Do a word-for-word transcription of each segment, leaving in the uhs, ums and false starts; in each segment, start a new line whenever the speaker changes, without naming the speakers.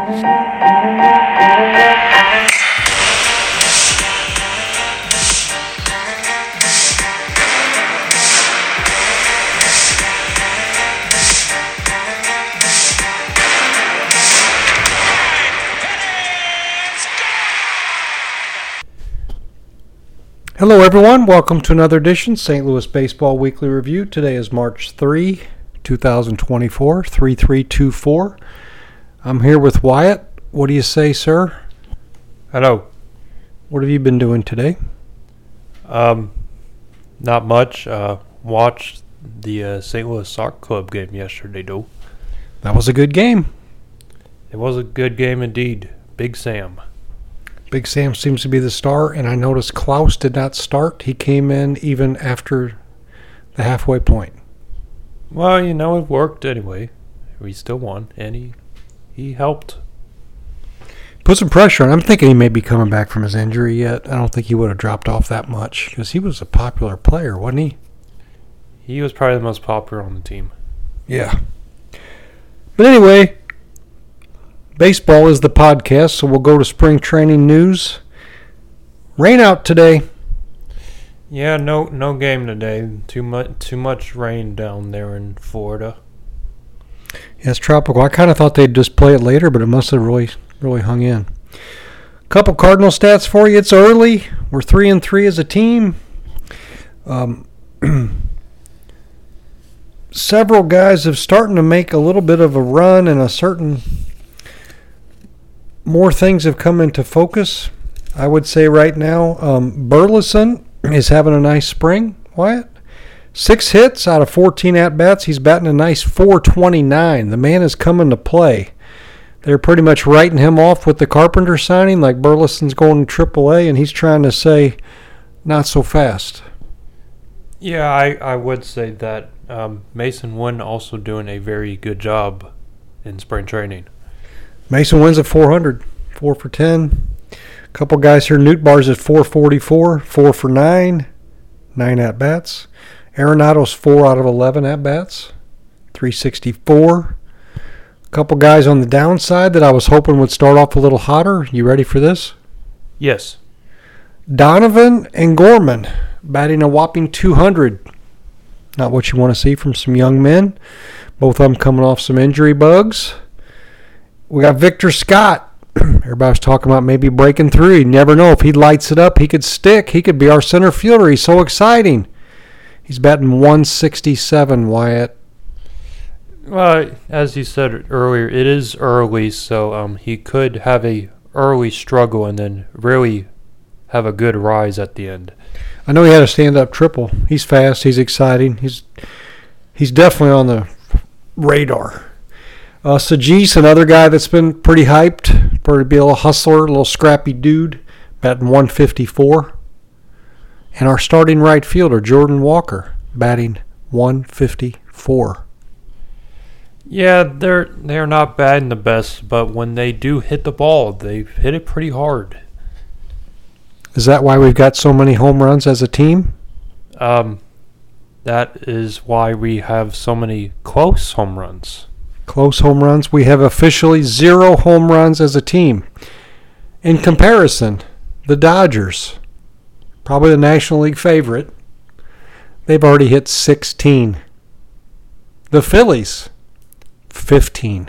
Hello everyone, welcome to another edition, Saint Louis Baseball Weekly Review. Today is March third, twenty twenty-four, three three two four. I'm here with Wyatt. What do you say, sir?
Hello.
What have you been doing today?
Um, not much. Uh, watched the uh, Saint Louis Soccer Club game yesterday, though.
That was a good game.
It was a good game indeed. Big Sam.
Big Sam seems to be the star, and I noticed Klaus did not start. He came in even after the halfway point.
Well, you know, it worked anyway. We still won, and he, he helped.
Put some pressure on him. I'm thinking he may be coming back from his injury yet. I don't think he would have dropped off that much because he was a popular player, wasn't he?
He was probably the most popular on the team.
Yeah. But anyway, baseball is the podcast, so we'll go to spring training news. Rain out today.
Yeah, no no game today. Too much too much rain down there in Florida.
Yeah, it's tropical. I kind of thought they'd just play it later, but it must have really really hung in. Couple Cardinal stats for you. It's early. We're three and three as a team. Um, several guys have starting to make a little bit of a run, and a certain more things have come into focus. I would say right now, um, Burleson is having a nice spring. Wyatt, six hits out of fourteen at bats. He's batting a nice four twenty-nine. The man is coming to play. They're pretty much writing him off with the Carpenter signing, like Burleson's going to triple A, and he's trying to say, not so fast.
Yeah, I, I would say that. Um, Mason Wynn also doing a very good job in spring training.
Mason Wynn's at four hundred, four for ten. A couple guys here. Newt Bar's at four forty-four, four for nine, nine at bats. Arenado's four out of eleven at bats, three sixty-four. A couple guys on the downside that I was hoping would start off a little hotter. You ready for this?
Yes.
Donovan and Gorman batting a whopping two hundred. Not what you want to see from some young men. Both of them coming off some injury bugs. We got Victor Scott. Everybody was talking about maybe breaking through. You never know. If he lights it up, he could stick. He could be our center fielder. He's so exciting. He's batting one sixty-seven, Wyatt.
Well, as you said earlier, it is early, so um, he could have a early struggle and then really have a good rise at the end.
I know he had a stand-up triple. He's fast. He's exciting. He's he's definitely on the radar. Uh, Sajis, another guy that's been pretty hyped, for to be a little hustler, a little scrappy dude, batting one fifty-four. And our starting right fielder, Jordan Walker, batting one fifty-four.
Yeah, they're they're not batting the best, but when they do hit the ball, they hit it pretty hard.
Is that why we've got so many home runs as a team?
Um, that is why we have so many close home runs.
Close home runs. We have officially zero home runs as a team. In comparison, the Dodgers, probably the National League favorite, they've already hit sixteen. The Phillies, fifteen.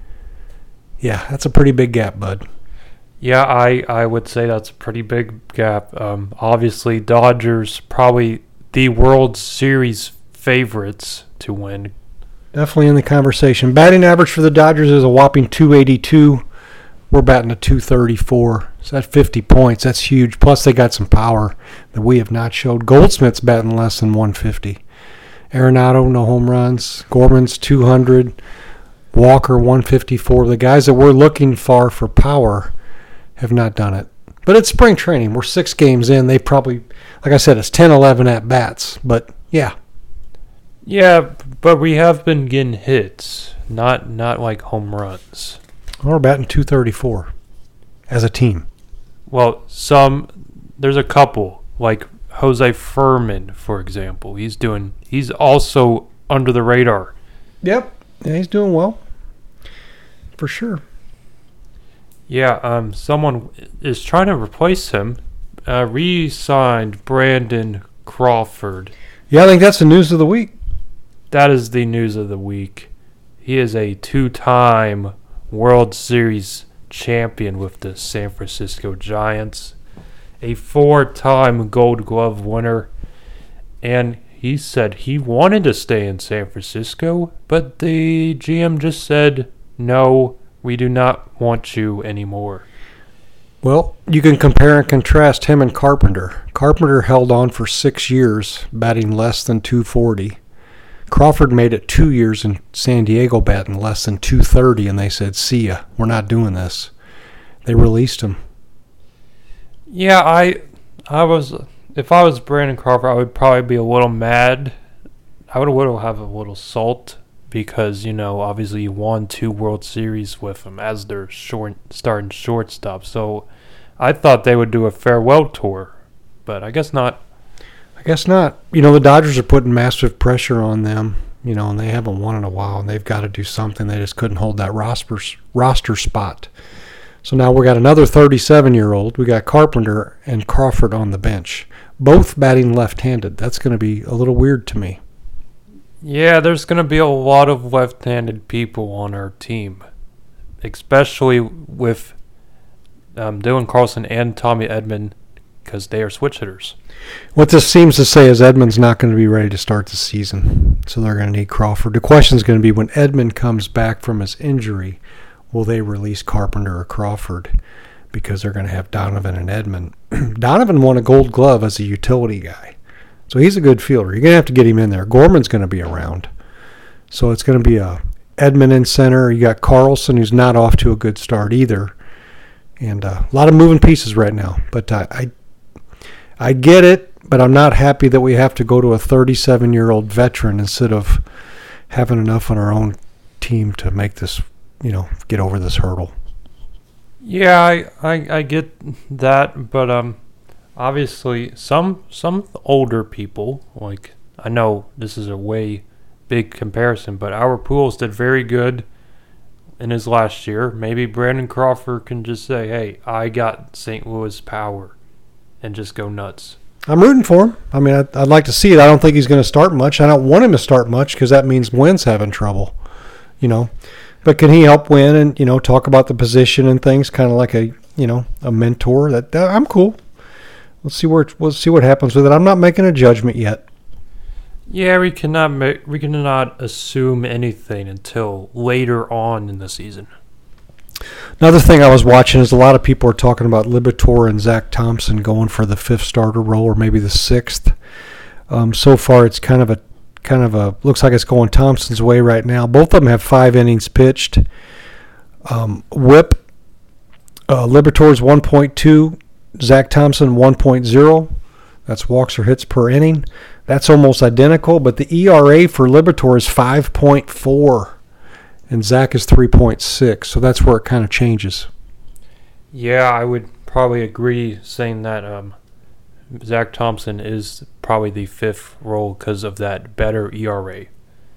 Yeah, that's a pretty big gap, bud.
Yeah, I, I would say that's a pretty big gap. Um, obviously, Dodgers probably the World Series favorites to win.
Definitely in the conversation. Batting average for the Dodgers is a whopping two eighty-two. We're batting a two thirty-four. So that's fifty points. That's huge. Plus, they got some power that we have not showed. Goldsmith's batting less than one fifty. Arenado, no home runs. Gorman's two hundred. Walker, one fifty-four. The guys that we're looking for for power have not done it. But it's spring training. We're six games in. They probably, like I said, it's ten eleven at bats. But, yeah.
Yeah, but we have been getting hits, not not like home runs.
We're batting two thirty-four as a team.
Well, some there's a couple like Jose Furman, for example. He's doing. He's also under the radar.
Yep. Yeah, he's doing well. For sure.
Yeah, um, someone is trying to replace him. Uh, re-signed Brandon Crawford.
Yeah, I think that's the news of the week.
That is the news of the week. He is a two-time World Series champion with the San Francisco Giants, a four-time Gold Glove winner, and he said he wanted to stay in San Francisco, but the G M just said, no, we do not want you anymore.
Well, you can compare and contrast him and Carpenter. Carpenter held on for six years, batting less than two forty. Crawford made it two years in San Diego batting less than two thirty, and they said, see ya, we're not doing this. They released him.
Yeah, I I was, if I was Brandon Crawford, I would probably be a little mad. I would a little have a little salt because, you know, obviously you won two World Series with him as their short starting shortstop. So I thought they would do a farewell tour, but I guess not.
I guess not. You know, the Dodgers are putting massive pressure on them, you know, and they haven't won in a while, and they've got to do something. They just couldn't hold that roster, roster spot. So now we got another thirty-seven-year-old. We got Carpenter and Crawford on the bench, both batting left-handed. That's going to be a little weird to me.
Yeah, there's going to be a lot of left-handed people on our team, especially with um, Dylan Carlson and Tommy Edman, because they are switch hitters.
What this seems to say is Edman's not going to be ready to start the season, so they're going to need Crawford. The question is going to be when Edman comes back from his injury, will they release Carpenter or Crawford? Because they're going to have Donovan and Edman. Donovan won a Gold Glove as a utility guy, so he's a good fielder. You're going to have to get him in there. Gorman's going to be around, so it's going to be a Edman in center. You got Carlson, who's not off to a good start either, and uh, a lot of moving pieces right now. But I, I, I get it, but I'm not happy that we have to go to a thirty-seven-year-old veteran instead of having enough on our own team to make this, you know, get over this hurdle.
Yeah, I, I, I get that, but um, obviously some some older people, like, I know this is a way big comparison, but Albert Pujols did very good in his last year. Maybe Brandon Crawford can just say, hey, I got Saint Louis power, and just go nuts.
I'm rooting for him. I mean, I'd, I'd like to see it. I don't think he's going to start much. I don't want him to start much because that means Wynn's having trouble, you know. But can he help Wynn and, you know, talk about the position and things, kind of like a, you know, a mentor? That, that I'm cool. We'll see where we'll see what happens with it. I'm not making a judgment yet.
Yeah, we cannot make, we cannot assume anything until later on in the season.
Another thing I was watching is a lot of people are talking about Liberatore and Zach Thompson going for the fifth starter role, or maybe the sixth. Um, so far, it's kind of a kind of a looks like it's going Thompson's way right now. Both of them have five innings pitched. Um, whip, uh, Liberatore's one point two, Zach Thompson one point oh. That's walks or hits per inning. That's almost identical, but the E R A for Liberatore is five point four. And Zach is three point six, so that's where it kind of changes.
Yeah, I would probably agree saying that um, Zach Thompson is probably the fifth role because of that better E R A.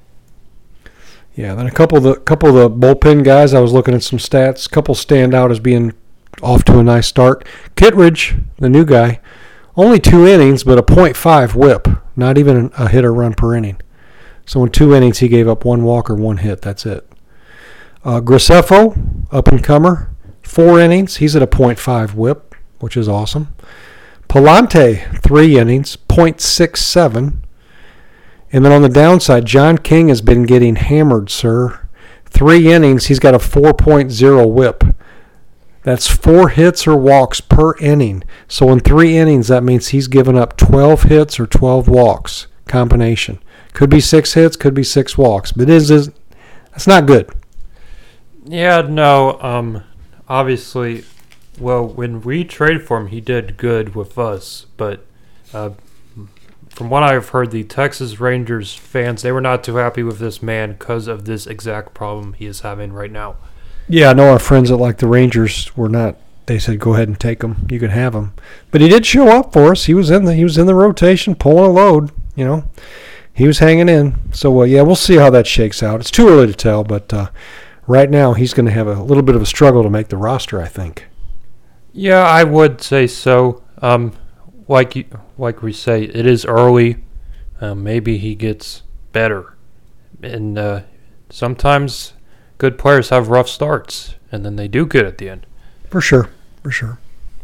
Yeah, then a couple of the couple of the bullpen guys, I was looking at some stats. A couple stand out as being off to a nice start. Kittredge, the new guy, only two innings, but a point five whip, not even a hit or run per inning. So in two innings, he gave up one walk or one hit. That's it. Uh, Graceffo, up-and-comer, four innings. He's at a point five whip, which is awesome. Palante, three innings, point six seven. And then on the downside, John King has been getting hammered, sir. Three innings, he's got a four point oh whip. That's four hits or walks per inning. So in three innings, that means he's given up twelve hits or twelve walks combination. Could be six hits, could be six walks, but it is, is that's not good.
Yeah, no, um, obviously, well, when we traded for him, he did good with us, but uh, from what I've heard, the Texas Rangers fans, they were not too happy with this man because of this exact problem he is having right now.
Yeah, I know our friends that like the Rangers were not. They said, "Go ahead and take him. You can have him." But he did show up for us. He was in the he was in the rotation, pulling a load. You know, he was hanging in. So uh, yeah, we'll see how that shakes out. It's too early to tell, but uh, right now he's going to have a little bit of a struggle to make the roster, I think.
Yeah, I would say so. Um, like you, like we say, it is early. Uh, maybe he gets better. And uh, sometimes good players have rough starts, and then they do good at the end.
For sure, for sure.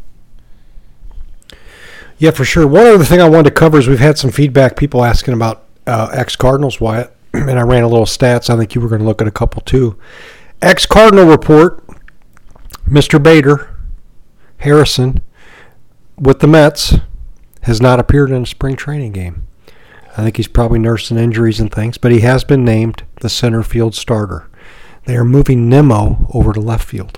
Yeah, for sure. One other thing I wanted to cover is we've had some feedback, people asking about uh, ex-Cardinals, Wyatt, and I ran a little stats. I think you were going to look at a couple too. Ex-Cardinal report, Mister Bader Harrison with the Mets has not appeared in a spring training game. I think he's probably nursing injuries and things, but he has been named the center field starter. They are moving Nimmo over to left field.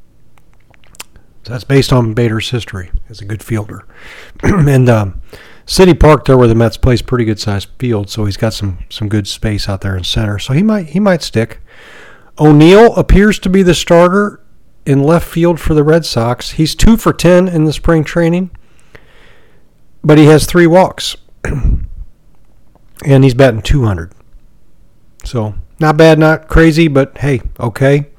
So that's based on Bader's history as a good fielder. and um, City Park, there where the Mets plays, pretty good sized field, so he's got some some good space out there in center. So he might he might stick. O'Neill appears to be the starter in left field for the Red Sox. He's two for ten in the spring training, but he has three walks. And he's batting two hundred. So, not bad, not crazy, but hey, okay.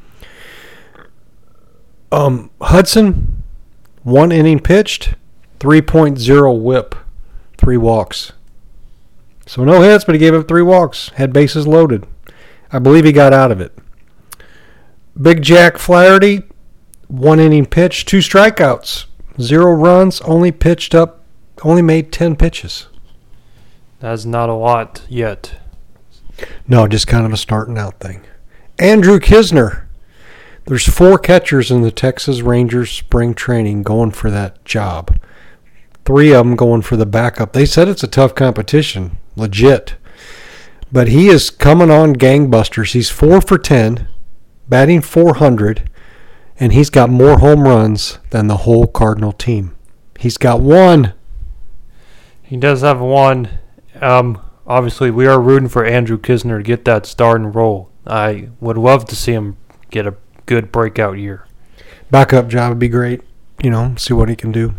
Um, Hudson, one inning pitched, three point oh whip, three walks. So, no hits, but he gave up three walks, had bases loaded. I believe he got out of it. Big Jack Flaherty, one inning pitched, two strikeouts, zero runs, only pitched up, only made ten pitches.
That's not a lot yet.
No, just kind of a starting out thing. Andrew Kisner. There's four catchers in the Texas Rangers spring training going for that job. Three of them going for the backup. They said it's a tough competition, legit. But he is coming on gangbusters. He's four for ten, batting four hundred, and he's got more home runs than the whole Cardinal team. He's got one.
He does have one. Um, obviously, we are rooting for Andrew Kisner to get that starting role. I would love to see him get a good breakout year.
Backup job would be great. You know, see what he can do.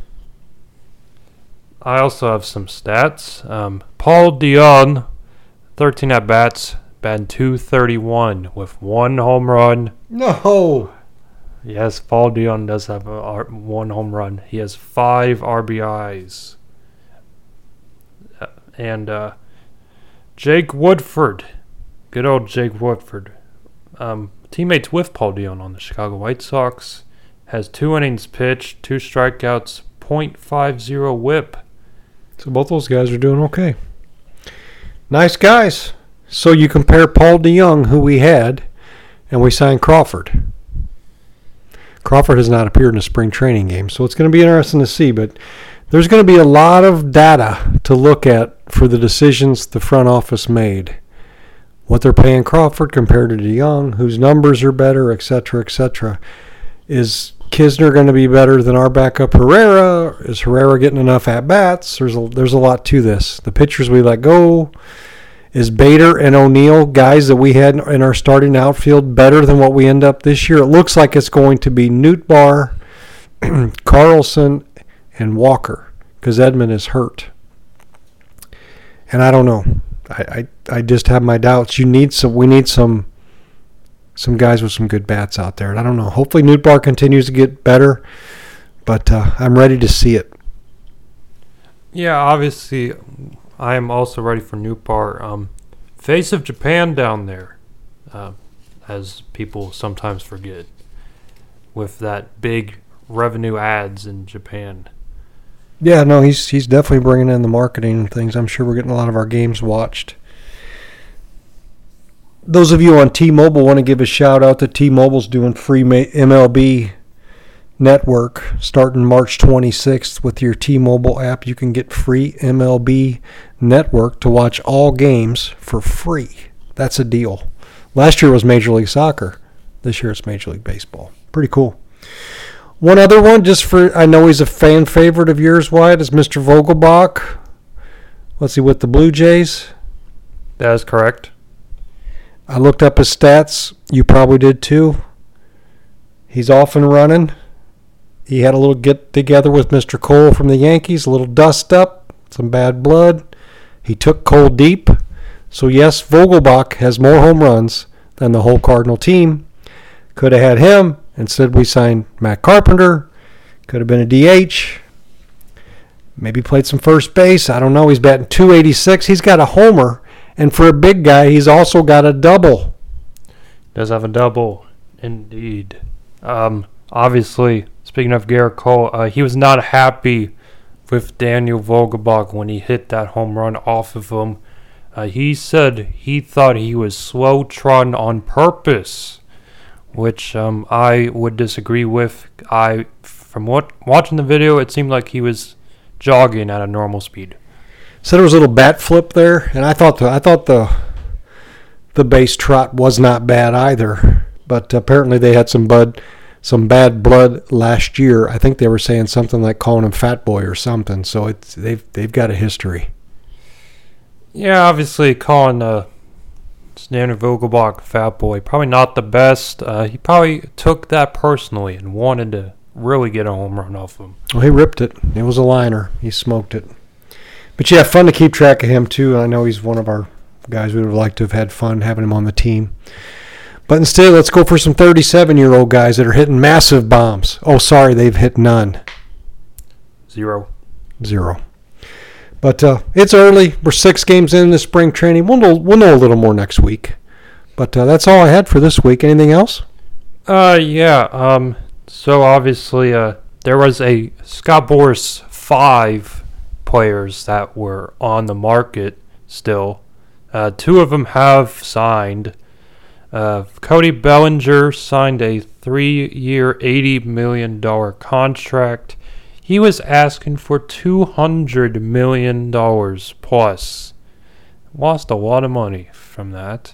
I also have some stats. Um, Paul DeJong, thirteen at-bats, batting two thirty-one with one home run.
No!
Yes, Paul DeJong does have a, one home run. He has five R B Is. And uh, Jake Woodford, good old Jake Woodford, um, teammates with Paul DeJong on the Chicago White Sox, has two innings pitched, two strikeouts, point five oh whip.
So both those guys are doing okay. Nice guys. So you compare Paul DeJong, who we had, and we signed Crawford. Crawford has not appeared in a spring training game, so it's going to be interesting to see, but there's going to be a lot of data to look at for the decisions the front office made. What they're paying Crawford compared to DeJong, whose numbers are better, et cetera, et cetera. Is Kisner going to be better than our backup Herrera? Is Herrera getting enough at-bats? There's a, there's a lot to this. The pitchers we let go. Is Bader and O'Neill, guys that we had in our starting outfield, better than what we end up this year? It looks like it's going to be Nootbaar, Carlson, and Walker, because Edman is hurt. And I don't know. I, I I just have my doubts. You need some. We need some some guys with some good bats out there. And I don't know. Hopefully Nootbaar continues to get better, but uh, I'm ready to see it.
Yeah, obviously, I am also ready for Nootbaar. Um, face of Japan down there, uh, as people sometimes forget, with that big revenue ads in Japan.
Yeah, no, he's he's definitely bringing in the marketing and things. I'm sure we're getting a lot of our games watched. Those of you on T-Mobile want to give a shout out that T-Mobile's doing free M L B Network starting March twenty-sixth with your T-Mobile app. You can get free M L B Network to watch all games for free. That's a deal. Last year was Major League Soccer. This year it's Major League Baseball. Pretty cool. One other one, just for, I know he's a fan favorite of yours, Wyatt, is Mister Vogelbach. What's he with the Blue Jays?
That is correct.
I looked up his stats. You probably did too. He's off and running. He had a little get together with Mister Cole from the Yankees, a little dust up, some bad blood. He took Cole deep. So yes, Vogelbach has more home runs than the whole Cardinal team. Could have had him. Instead, we signed Matt Carpenter. Could have been a D H. Maybe played some first base. I don't know. He's batting two eighty-six. He's got a homer. And for a big guy, he's also got a double.
Does have a double, indeed. Um, obviously, speaking of Garrett Cole, uh, he was not happy with Daniel Vogelbach when he hit that home run off of him. Uh, he said he thought he was slow trotting on purpose, which um, I would disagree with. I, from what watching the video, it seemed like he was jogging at a normal speed.
So there was a little bat flip there, and I thought the I thought the the base trot was not bad either. But apparently they had some bud, some bad blood last year. I think they were saying something like calling him Fat Boy or something. So it's they've they've got a history.
Yeah, obviously calling uh, Daniel Vogelbach Fat Boy probably not the best. Uh, he probably took that personally and wanted to really get a home run off him.
Well, he ripped it. It was a liner. He smoked it. But yeah, fun to keep track of him too. I know he's one of our guys we would have liked to have had fun having him on the team. But instead, let's go for some thirty-seven-year-old guys that are hitting massive bombs. Oh, sorry, they've hit none.
Zero.
Zero. But uh, it's early. We're six games in the spring training. We'll know, we'll know a little more next week. But uh, that's all I had for this week. Anything else?
Uh, yeah. Um. So obviously, uh, there was a Scott Boras five players that were on the market still. Uh, two of them have signed. Uh, Cody Bellinger signed a three-year, eighty million dollars contract. He was asking for two hundred million dollars plus. Lost a lot of money from that.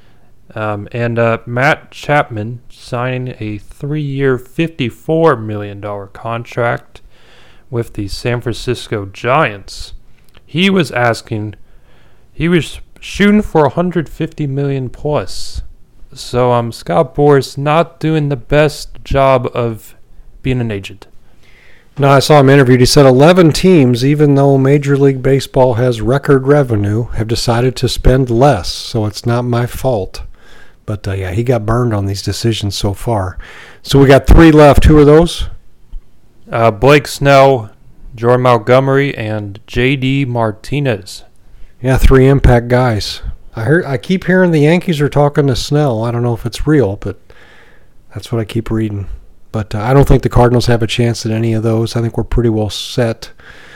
Um, and uh, Matt Chapman signing a three-year, fifty-four million dollars contract with the San Francisco Giants. He was asking, he was shooting for one hundred fifty million dollars plus. So um, Scott Boras not doing the best job of being an agent.
No, I saw him interviewed. He said eleven teams, even though Major League Baseball has record revenue, have decided to spend less. So it's not my fault. But uh, yeah, he got burned on these decisions so far. So we got three left. Who are those?
Uh, Blake Snell, Jordan Montgomery, and J D Martinez.
Yeah, three impact guys. I heard. I keep hearing the Yankees are talking to Snell. I don't know if it's real, but that's what I keep reading. But uh, I don't think the Cardinals have a chance at any of those. I think we're pretty well set.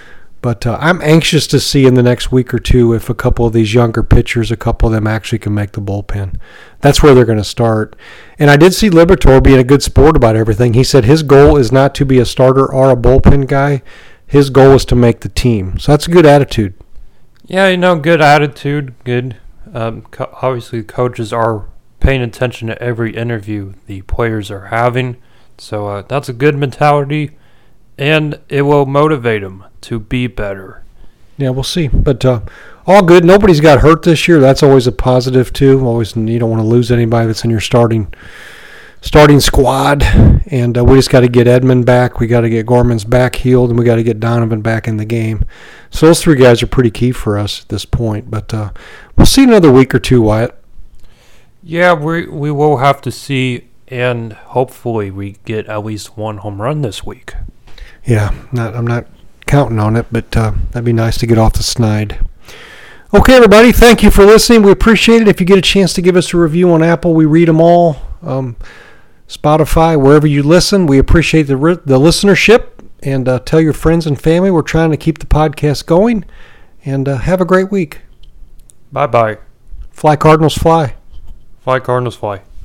But uh, I'm anxious to see in the next week or two if a couple of these younger pitchers, a couple of them actually can make the bullpen. That's where they're going to start. And I did see Liberatore being a good sport about everything. He said his goal is not to be a starter or a bullpen guy. His goal is to make the team. So that's a good attitude.
Yeah, you know, good attitude, good. Um, co- obviously, coaches are paying attention to every interview the players are having. So uh, that's a good mentality, and it will motivate them to be better.
Yeah, we'll see. But uh, all good. Nobody's got hurt this year. That's always a positive, too. Always, you don't want to lose anybody that's in your starting starting squad. And uh, we just got to get Edman back. We got to get Gorman's back healed, and we got to get Donovan back in the game. So those three guys are pretty key for us at this point. But uh, we'll see another week or two, Wyatt.
Yeah, we we will have to see, and hopefully we get at least one home run this week.
Yeah, not I'm not counting on it, but uh, that'd be nice to get off the snide. Okay, everybody, thank you for listening. We appreciate it. If you get a chance to give us a review on Apple, we read them all. Um, Spotify, wherever you listen, we appreciate the the listenership. And uh, tell your friends and family. We're trying to keep the podcast going. And uh, have a great week.
Bye-bye.
Fly, Cardinals, fly.
Fly, Cardinals, fly.